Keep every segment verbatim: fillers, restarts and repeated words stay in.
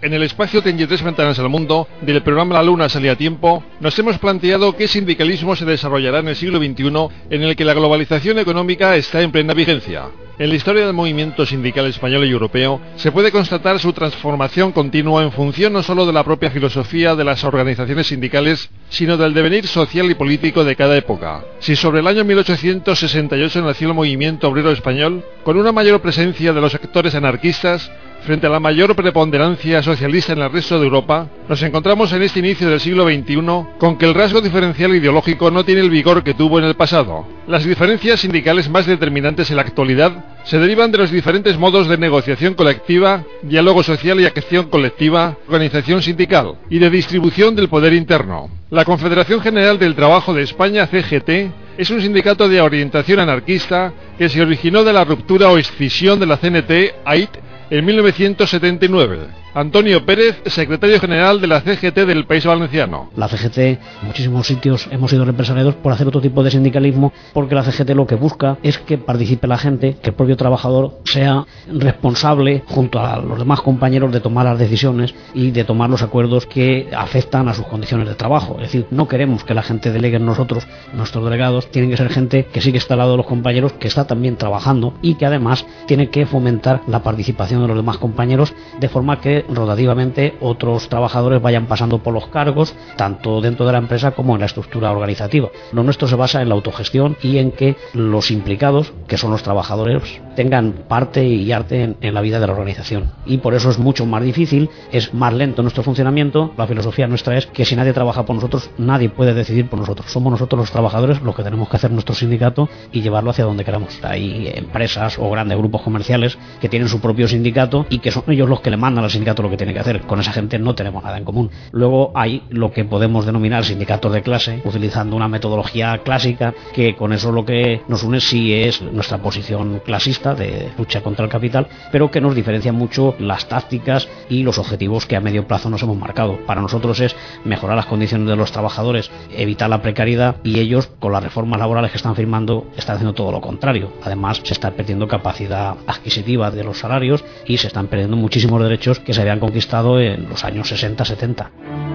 En el espacio treinta y tres Ventanas al Mundo del programa La Luna Salía a Tiempo, nos hemos planteado qué sindicalismo se desarrollará en el siglo veintiuno, en el que la globalización económica está en plena vigencia. En la historia del movimiento sindical español y europeo se puede constatar su transformación continua en función no solo de la propia filosofía de las organizaciones sindicales, sino del devenir social y político de cada época. Si sobre el año mil ochocientos sesenta y ocho nació el movimiento obrero español, con una mayor presencia de los sectores anarquistas, frente a la mayor preponderancia socialista en el resto de Europa, nos encontramos en este inicio del siglo veintiuno con que el rasgo diferencial ideológico no tiene el vigor que tuvo en el pasado. Las diferencias sindicales más determinantes en la actualidad se derivan de los diferentes modos de negociación colectiva, diálogo social y acción colectiva, organización sindical y de distribución del poder interno. La Confederación General del Trabajo de España, C G T, es un sindicato de orientación anarquista que se originó de la ruptura o escisión de la C N T A I T en mil novecientos setenta y nueve. Antonio Pérez, secretario general de la C G T del País Valenciano. La C G T, en muchísimos sitios hemos sido represaliados por hacer otro tipo de sindicalismo, porque la C G T lo que busca es que participe la gente, que el propio trabajador sea responsable junto a los demás compañeros de tomar las decisiones y de tomar los acuerdos que afectan a sus condiciones de trabajo. Es decir, no queremos que la gente delegue en nosotros, nuestros delegados tienen que ser gente que sí que está al lado de los compañeros, que está también trabajando y que además tiene que fomentar la participación de los demás compañeros, de forma que rotativamente otros trabajadores vayan pasando por los cargos, tanto dentro de la empresa como en la estructura organizativa. Lo nuestro se basa en la autogestión y en que los implicados, que son los trabajadores, tengan parte y arte en, en la vida de la organización. Y por eso es mucho más difícil, es más lento nuestro funcionamiento. La filosofía nuestra es que si nadie trabaja por nosotros, nadie puede decidir por nosotros. Somos nosotros los trabajadores los que tenemos que hacer nuestro sindicato y llevarlo hacia donde queramos. Hay empresas o grandes grupos comerciales que tienen su propio sindicato y que son ellos los que le mandan al sindicato lo que tiene que hacer. Con esa gente no tenemos nada en común. Luego hay lo que podemos denominar sindicatos de clase, utilizando una metodología clásica, que con eso lo que nos une sí es nuestra posición clasista de lucha contra el capital, pero que nos diferencia mucho las tácticas y los objetivos que a medio plazo nos hemos marcado. Para nosotros es mejorar las condiciones de los trabajadores, evitar la precariedad, y ellos, con las reformas laborales que están firmando, están haciendo todo lo contrario. Además, se está perdiendo capacidad adquisitiva de los salarios y se están perdiendo muchísimos derechos que se habían conquistado en los años sesenta setenta.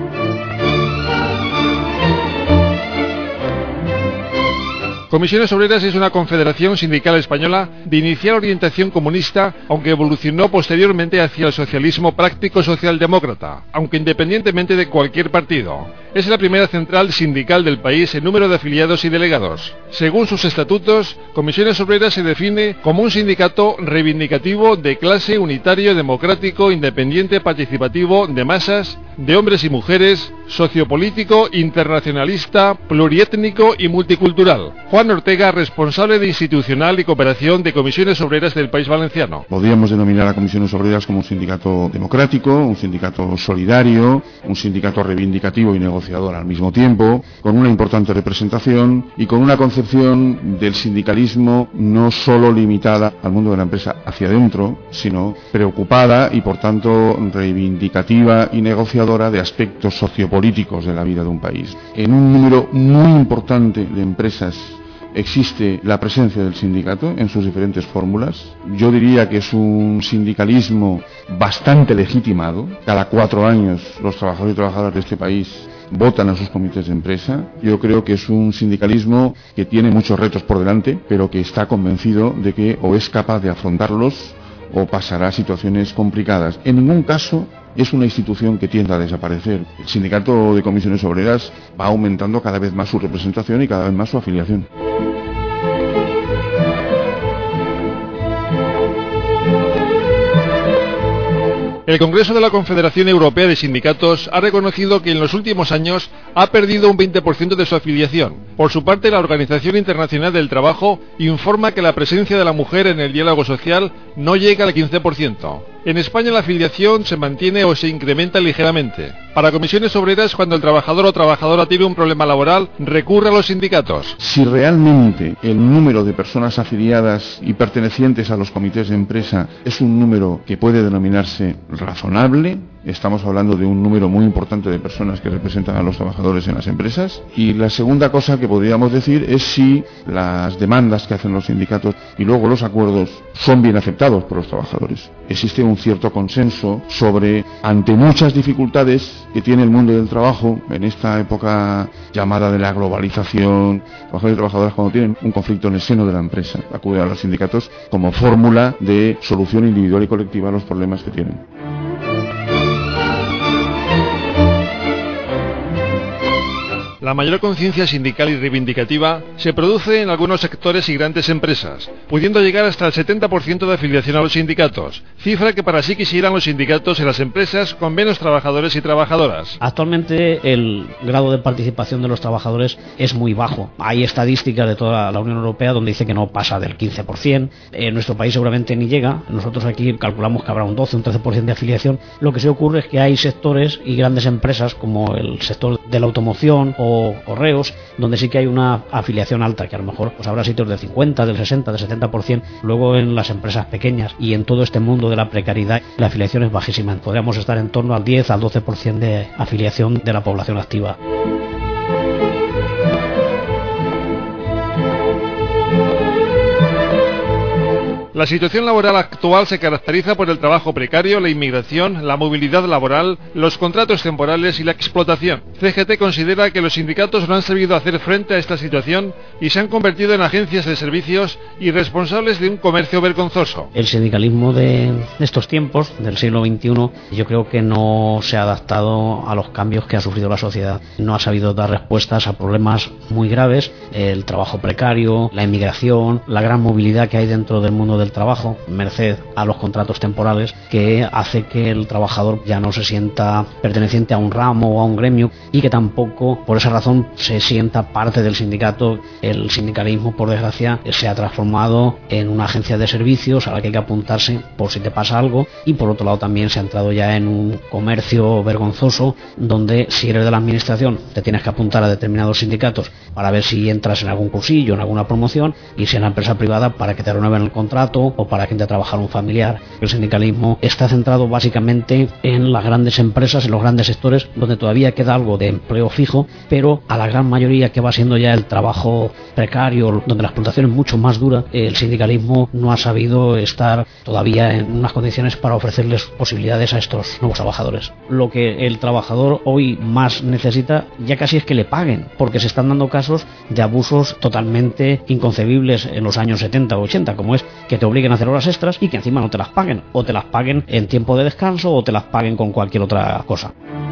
Comisiones Obreras es una confederación sindical española de inicial orientación comunista, aunque evolucionó posteriormente hacia el socialismo práctico socialdemócrata, aunque independientemente de cualquier partido. Es la primera central sindical del país en número de afiliados y delegados. Según sus estatutos, Comisiones Obreras se define como un sindicato reivindicativo de clase, unitario, democrático, independiente, participativo, de masas, de hombres y mujeres, sociopolítico, internacionalista, pluriétnico y multicultural. Juan Ortega, responsable de institucional y cooperación de Comisiones Obreras del País Valenciano. Podríamos denominar a Comisiones Obreras como un sindicato democrático, un sindicato solidario, un sindicato reivindicativo y negociador al mismo tiempo, con una importante representación y con una concepción del sindicalismo no solo limitada al mundo de la empresa hacia adentro, sino preocupada y por tanto reivindicativa y negociadora de aspectos sociopolíticos de la vida de un país. En un número muy importante de empresas existe la presencia del sindicato en sus diferentes fórmulas. Yo diría que es un sindicalismo bastante legitimado. Cada cuatro años los trabajadores y trabajadoras de este país votan a sus comités de empresa. Yo creo que es un sindicalismo que tiene muchos retos por delante, pero que está convencido de que o es capaz de afrontarlos o pasará situaciones complicadas. En ningún caso es una institución que tienda a desaparecer. El sindicato de Comisiones Obreras va aumentando cada vez más su representación y cada vez más su afiliación. El Congreso de la Confederación Europea de Sindicatos ha reconocido que en los últimos años ha perdido un veinte por ciento de su afiliación. Por su parte, la Organización Internacional del Trabajo informa que la presencia de la mujer en el diálogo social no llega al quince por ciento. En España la afiliación se mantiene o se incrementa ligeramente. Para Comisiones Obreras, cuando el trabajador o trabajadora tiene un problema laboral, recurre a los sindicatos. Si realmente el número de personas afiliadas y pertenecientes a los comités de empresa es un número que puede denominarse razonable, Estamos hablando de un número muy importante de personas que representan a los trabajadores en las empresas. Y la segunda cosa que podríamos decir es si las demandas que hacen los sindicatos y luego los acuerdos son bien aceptados por los trabajadores. Existe un cierto consenso sobre, ante muchas dificultades que tiene el mundo del trabajo en esta época llamada de la globalización, trabajadores y trabajadoras cuando tienen un conflicto en el seno de la empresa acuden a los sindicatos como fórmula de solución individual y colectiva a los problemas que tienen. La mayor conciencia sindical y reivindicativa se produce en algunos sectores y grandes empresas, pudiendo llegar hasta el setenta por ciento de afiliación a los sindicatos, cifra que para sí quisieran los sindicatos en las empresas con menos trabajadores y trabajadoras. Actualmente el grado de participación de los trabajadores es muy bajo. Hay estadísticas de toda la Unión Europea donde dice que no pasa del quince por ciento. En nuestro país seguramente ni llega. Nosotros aquí calculamos que habrá un doce, un trece por ciento de afiliación. Lo que sí ocurre es que hay sectores y grandes empresas como el sector de la automoción o correos, donde sí que hay una afiliación alta, que a lo mejor pues habrá sitios del cincuenta, del sesenta, del setenta por ciento. Luego en las empresas pequeñas y en todo este mundo de la precariedad, la afiliación es bajísima. Podríamos estar en torno al diez al doce por ciento de afiliación de la población activa. La situación laboral actual se caracteriza por el trabajo precario, la inmigración, la movilidad laboral, los contratos temporales y la explotación. C G T considera que los sindicatos no han sabido hacer frente a esta situación y se han convertido en agencias de servicios y responsables de un comercio vergonzoso. El sindicalismo de estos tiempos, del siglo veintiuno, yo creo que no se ha adaptado a los cambios que ha sufrido la sociedad. No ha sabido dar respuestas a problemas muy graves, el trabajo precario, la inmigración, la gran movilidad que hay dentro del mundo del trabajo, merced a los contratos temporales, que hace que el trabajador ya no se sienta perteneciente a un ramo o a un gremio y que tampoco por esa razón se sienta parte del sindicato. El sindicalismo, por desgracia, se ha transformado en una agencia de servicios a la que hay que apuntarse por si te pasa algo, y por otro lado también se ha entrado ya en un comercio vergonzoso donde si eres de la administración te tienes que apuntar a determinados sindicatos para ver si entras en algún cursillo, en alguna promoción, y si en la empresa privada para que te renueven el contrato o para que entre a trabajar un familiar. El sindicalismo está centrado básicamente en las grandes empresas, en los grandes sectores donde todavía queda algo de empleo fijo, pero a la gran mayoría que va siendo ya el trabajo precario, donde la explotación es mucho más dura, el sindicalismo no ha sabido estar todavía en unas condiciones para ofrecerles posibilidades a estos nuevos trabajadores. Lo que el trabajador hoy más necesita ya casi es que le paguen, porque se están dando casos de abusos totalmente inconcebibles en los años setenta o ochenta, como es que te obliguen a hacer horas extras y que encima no te las paguen, o te las paguen en tiempo de descanso o te las paguen con cualquier otra cosa.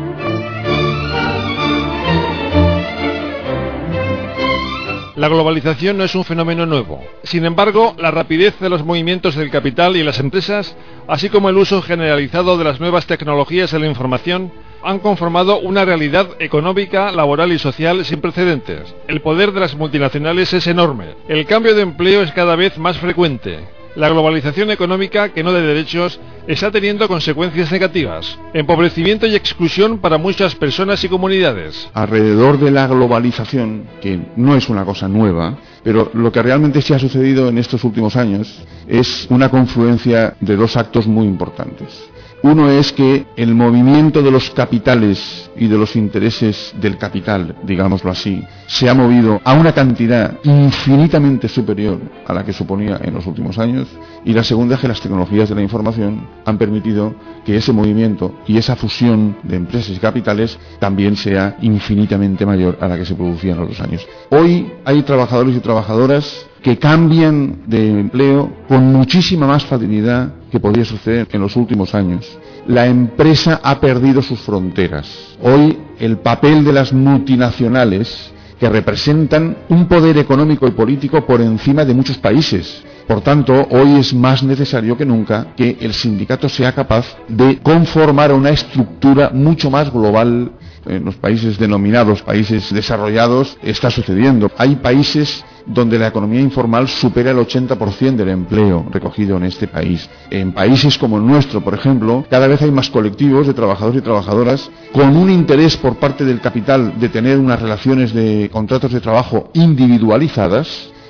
La globalización no es un fenómeno nuevo. Sin embargo, la rapidez de los movimientos del capital y las empresas, así como el uso generalizado de las nuevas tecnologías de la información, han conformado una realidad económica, laboral y social sin precedentes. El poder de las multinacionales es enorme. El cambio de empleo es cada vez más frecuente. La globalización económica, que no de derechos, está teniendo consecuencias negativas, empobrecimiento y exclusión para muchas personas y comunidades. Alrededor de la globalización, que no es una cosa nueva, pero lo que realmente sí ha sucedido en estos últimos años es una confluencia de dos actos muy importantes. Uno es que el movimiento de los capitales y de los intereses del capital, digámoslo así, se ha movido a una cantidad infinitamente superior a la que suponía en los últimos años. Y la segunda es que las tecnologías de la información han permitido que ese movimiento y esa fusión de empresas y capitales también sea infinitamente mayor a la que se producía en los años. Hoy hay trabajadores y trabajadoras que cambian de empleo con muchísima más facilidad que podría suceder en los últimos años. La empresa ha perdido sus fronteras. Hoy el papel de las multinacionales, que representan un poder económico y político por encima de muchos países. Por tanto, hoy es más necesario que nunca que el sindicato sea capaz de conformar una estructura mucho más global. En los países denominados países desarrollados está sucediendo. Hay países donde la economía informal supera el ochenta por ciento del empleo recogido en este país. En países como el nuestro, por ejemplo, cada vez hay más colectivos de trabajadores y trabajadoras con un interés por parte del capital de tener unas relaciones de contratos de trabajo individualizadas,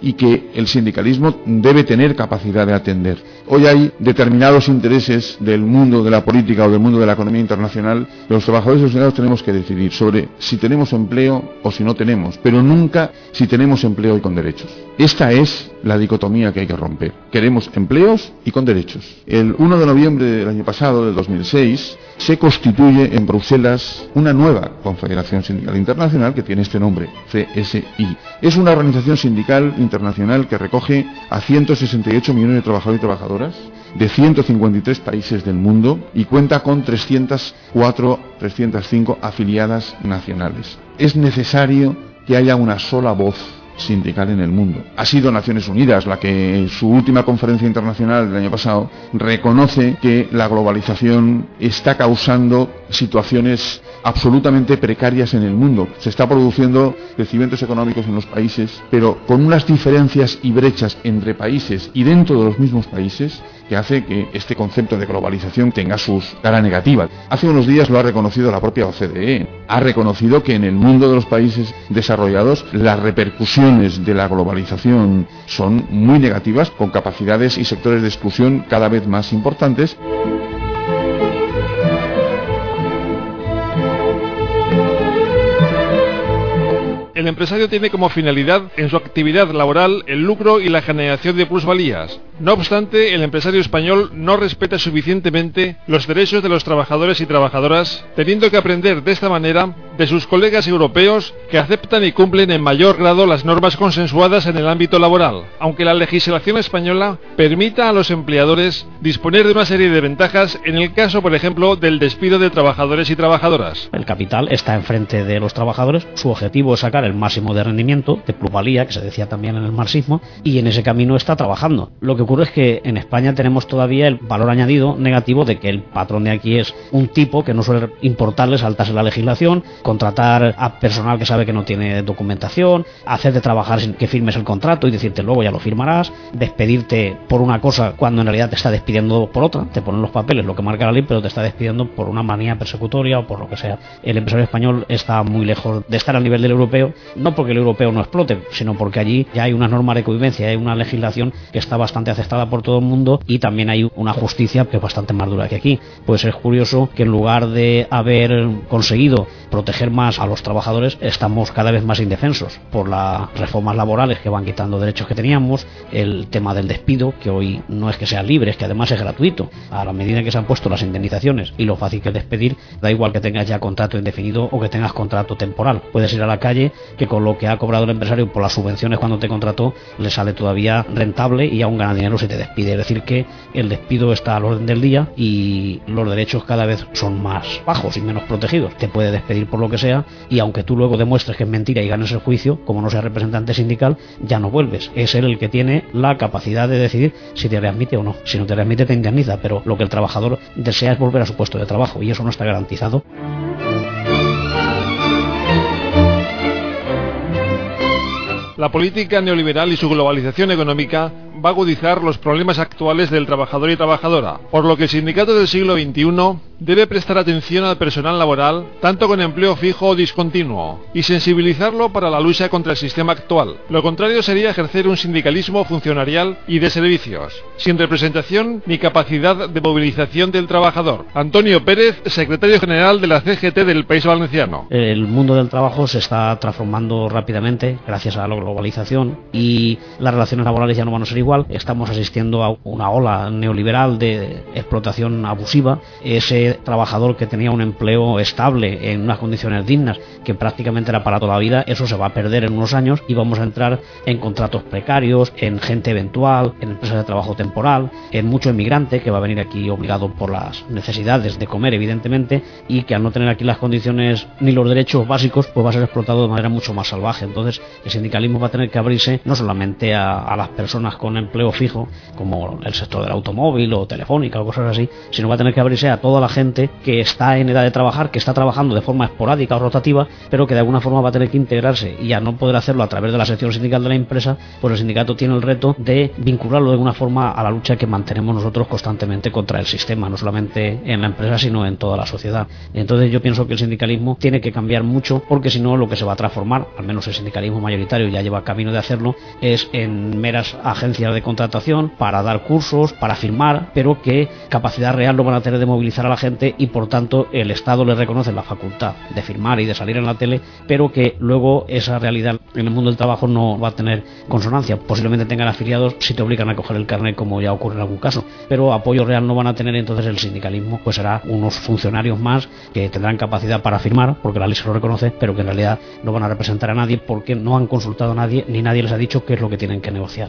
y que el sindicalismo debe tener capacidad de atender. Hoy hay determinados intereses del mundo de la política o del mundo de la economía internacional. Los trabajadores y los sindicatos tenemos que decidir sobre si tenemos empleo o si no tenemos, pero nunca si tenemos empleo y con derechos. Esta es la dicotomía que hay que romper. Queremos empleos y con derechos. El uno de noviembre del año pasado, del dos mil seis, se constituye en Bruselas una nueva Confederación Sindical Internacional que tiene este nombre, C S I. Es una organización sindical internacional que recoge a ciento sesenta y ocho millones de trabajadores y trabajadoras de ciento cincuenta y tres países del mundo y cuenta con trescientas cuatro, trescientas cinco afiliadas nacionales. Es necesario que haya una sola voz sindical en el mundo. Ha sido Naciones Unidas la que en su última conferencia internacional del año pasado reconoce que la globalización está causando situaciones absolutamente precarias en el mundo. Se está produciendo crecimientos económicos en los países, pero con unas diferencias y brechas entre países y dentro de los mismos países que hace que este concepto de globalización tenga sus cara negativa. Hace unos días lo ha reconocido la propia O C D E. Ha reconocido que en el mundo de los países desarrollados las repercusiones de la globalización son muy negativas, con capacidades y sectores de exclusión cada vez más importantes. El empresario tiene como finalidad en su actividad laboral el lucro y la generación de plusvalías. No obstante, el empresario español no respeta suficientemente los derechos de los trabajadores y trabajadoras, teniendo que aprender de esta manera de sus colegas europeos que aceptan y cumplen en mayor grado las normas consensuadas en el ámbito laboral, aunque la legislación española permita a los empleadores disponer de una serie de ventajas en el caso, por ejemplo, del despido de trabajadores y trabajadoras. El capital está enfrente de los trabajadores, su objetivo es sacar el máximo de rendimiento, de plusvalía, que se decía también en el marxismo, y en ese camino está trabajando. Lo que ocurre es que en España tenemos todavía el valor añadido negativo de que el patrón de aquí es un tipo que no suele importarle saltarse la legislación, contratar a personal que sabe que no tiene documentación, hacerte trabajar sin que firmes el contrato y decirte luego ya lo firmarás, despedirte por una cosa cuando en realidad te está despidiendo por otra, te ponen los papeles lo que marca la ley, pero te está despidiendo por una manía persecutoria o por lo que sea. El empresario español está muy lejos de estar al nivel del europeo, no porque el europeo no explote, sino porque allí ya hay unas normas de convivencia, hay una legislación que está bastante aceptada por todo el mundo y también hay una justicia que es bastante más dura que aquí. Pues es curioso que en lugar de haber conseguido proteger más a los trabajadores, estamos cada vez más indefensos por las reformas laborales que van quitando derechos que teníamos, el tema del despido, que hoy no es que sea libre, es que además es gratuito. A la medida que se han puesto las indemnizaciones y lo fácil que es despedir, da igual que tengas ya contrato indefinido o que tengas contrato temporal. Puedes ir a la calle que con lo que ha cobrado el empresario por las subvenciones cuando te contrató le sale todavía rentable y aún gana dinero si te despide. Es decir que el despido está al orden del día y los derechos cada vez son más bajos y menos protegidos. Te puede despedir por lo que sea y aunque tú luego demuestres que es mentira y ganes el juicio, como no seas representante sindical, ya no vuelves. Es él el que tiene la capacidad de decidir si te readmite o no. Si no te readmite te indemniza, pero lo que el trabajador desea es volver a su puesto de trabajo y eso no está garantizado. La política neoliberal y su globalización económica va a agudizar los problemas actuales del trabajador y trabajadora, por lo que el sindicato del siglo veintiuno debe prestar atención al personal laboral, tanto con empleo fijo o discontinuo, y sensibilizarlo para la lucha contra el sistema actual. Lo contrario sería ejercer un sindicalismo funcionarial y de servicios, sin representación ni capacidad de movilización del trabajador. Antonio Pérez, secretario general de la C G T del País Valenciano. El mundo del trabajo se está transformando rápidamente gracias a la globalización y las relaciones laborales ya no van a ser igual. Estamos asistiendo a una ola neoliberal de explotación abusiva. Ese trabajador que tenía un empleo estable en unas condiciones dignas que prácticamente era para toda la vida, eso se va a perder en unos años y vamos a entrar en contratos precarios, en gente eventual, en empresas de trabajo temporal, en mucho inmigrante que va a venir aquí obligado por las necesidades de comer evidentemente y que al no tener aquí las condiciones ni los derechos básicos pues va a ser explotado de manera mucho más salvaje. Entonces el sindicalismo va a tener que abrirse no solamente a, a las personas con con empleo fijo, como el sector del automóvil o telefónica o cosas así, sino va a tener que abrirse a toda la gente que está en edad de trabajar, que está trabajando de forma esporádica o rotativa, pero que de alguna forma va a tener que integrarse, y a no poder hacerlo a través de la sección sindical de la empresa, pues el sindicato tiene el reto de vincularlo de alguna forma a la lucha que mantenemos nosotros constantemente contra el sistema, no solamente en la empresa sino en toda la sociedad. Entonces yo pienso que el sindicalismo tiene que cambiar mucho, porque si no lo que se va a transformar, al menos el sindicalismo mayoritario ya lleva camino de hacerlo, es en meras agencias de contratación para dar cursos, para firmar, pero que capacidad real no van a tener de movilizar a la gente, y por tanto el Estado les reconoce la facultad de firmar y de salir en la tele, pero que luego esa realidad en el mundo del trabajo no va a tener consonancia. Posiblemente tengan afiliados si te obligan a coger el carnet, como ya ocurre en algún caso, pero apoyo real no van a tener. Entonces el sindicalismo pues será unos funcionarios más que tendrán capacidad para firmar, porque la ley se lo reconoce, pero que en realidad no van a representar a nadie, porque no han consultado a nadie, ni nadie les ha dicho qué es lo que tienen que negociar.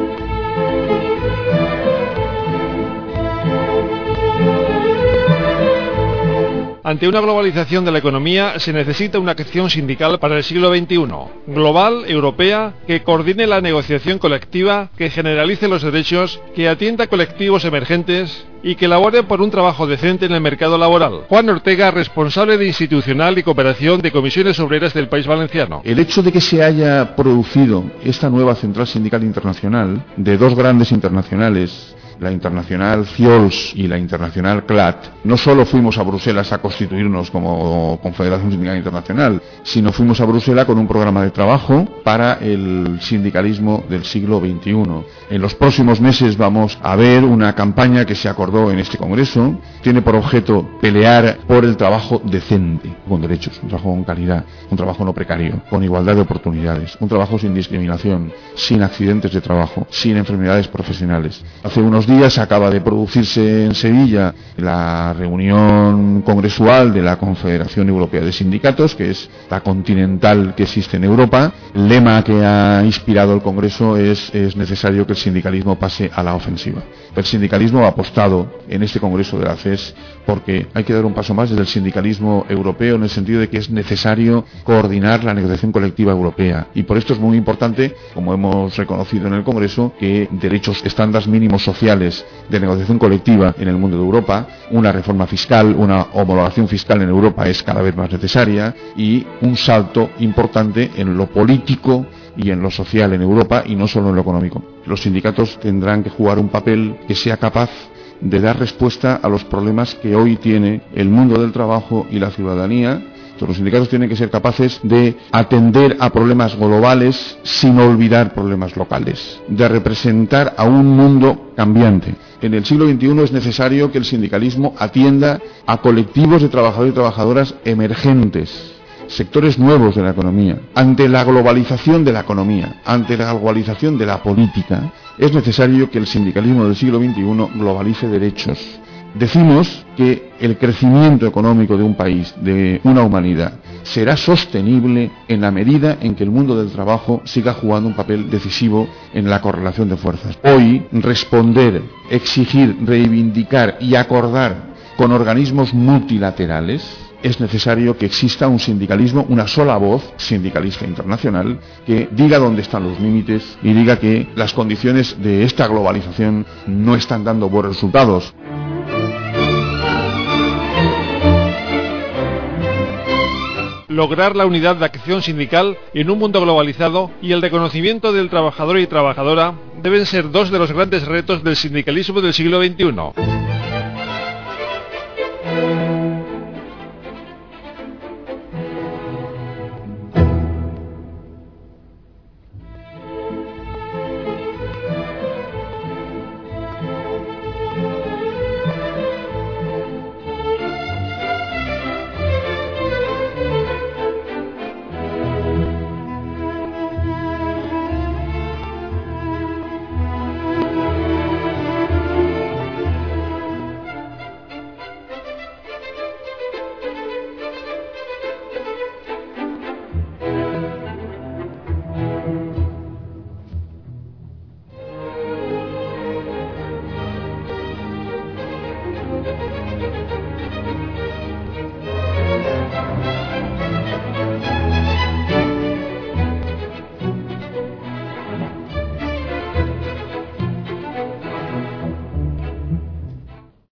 Ante una globalización de la economía se necesita una acción sindical para el siglo veintiuno, global, europea, que coordine la negociación colectiva, que generalice los derechos, que atienda a colectivos emergentes y que labore por un trabajo decente en el mercado laboral. Juan Ortega, responsable de Institucional y Cooperación de Comisiones Obreras del País Valenciano. El hecho de que se haya producido esta nueva Central Sindical Internacional, de dos grandes internacionales, la internacional C I O L S y la internacional C L A T, no solo fuimos a Bruselas a constituirnos como Confederación Sindical Internacional, sino fuimos a Bruselas con un programa de trabajo para el sindicalismo del siglo veintiuno. En los próximos meses vamos a ver una campaña que se acordó en este Congreso. Tiene por objeto pelear por el trabajo decente, con derechos, un trabajo con calidad, un trabajo no precario, con igualdad de oportunidades, un trabajo sin discriminación, sin accidentes de trabajo, sin enfermedades profesionales. Hace unos días acaba de producirse en Sevilla la reunión congresual de la Confederación Europea de Sindicatos, que es la continental que existe en Europa. El lema que ha inspirado el Congreso es: es necesario que el sindicalismo pase a la ofensiva. El sindicalismo ha apostado en este Congreso de la C E S porque hay que dar un paso más desde el sindicalismo europeo, en el sentido de que es necesario coordinar la negociación colectiva europea, y por esto es muy importante, como hemos reconocido en el Congreso, que derechos, estándares mínimos sociales de negociación colectiva en el mundo de Europa, una reforma fiscal, una homologación fiscal en Europa es cada vez más necesaria, y un salto importante en lo político y en lo social en Europa, y no solo en lo económico. Los sindicatos tendrán que jugar un papel que sea capaz de dar respuesta a los problemas que hoy tiene el mundo del trabajo y la ciudadanía. Los sindicatos tienen que ser capaces de atender a problemas globales sin olvidar problemas locales, de representar a un mundo cambiante. En el siglo veintiuno es necesario que el sindicalismo atienda a colectivos de trabajadores y trabajadoras emergentes, sectores nuevos de la economía. Ante la globalización de la economía, ante la globalización de la política, es necesario que el sindicalismo del siglo veintiuno globalice derechos. Decimos que el crecimiento económico de un país, de una humanidad, será sostenible en la medida en que el mundo del trabajo siga jugando un papel decisivo en la correlación de fuerzas. Hoy, responder, exigir, reivindicar y acordar con organismos multilaterales, es necesario que exista un sindicalismo, una sola voz sindicalista internacional, que diga dónde están los límites y diga que las condiciones de esta globalización no están dando buenos resultados. Lograr la unidad de acción sindical en un mundo globalizado y el reconocimiento del trabajador y trabajadora deben ser dos de los grandes retos del sindicalismo del siglo veintiuno.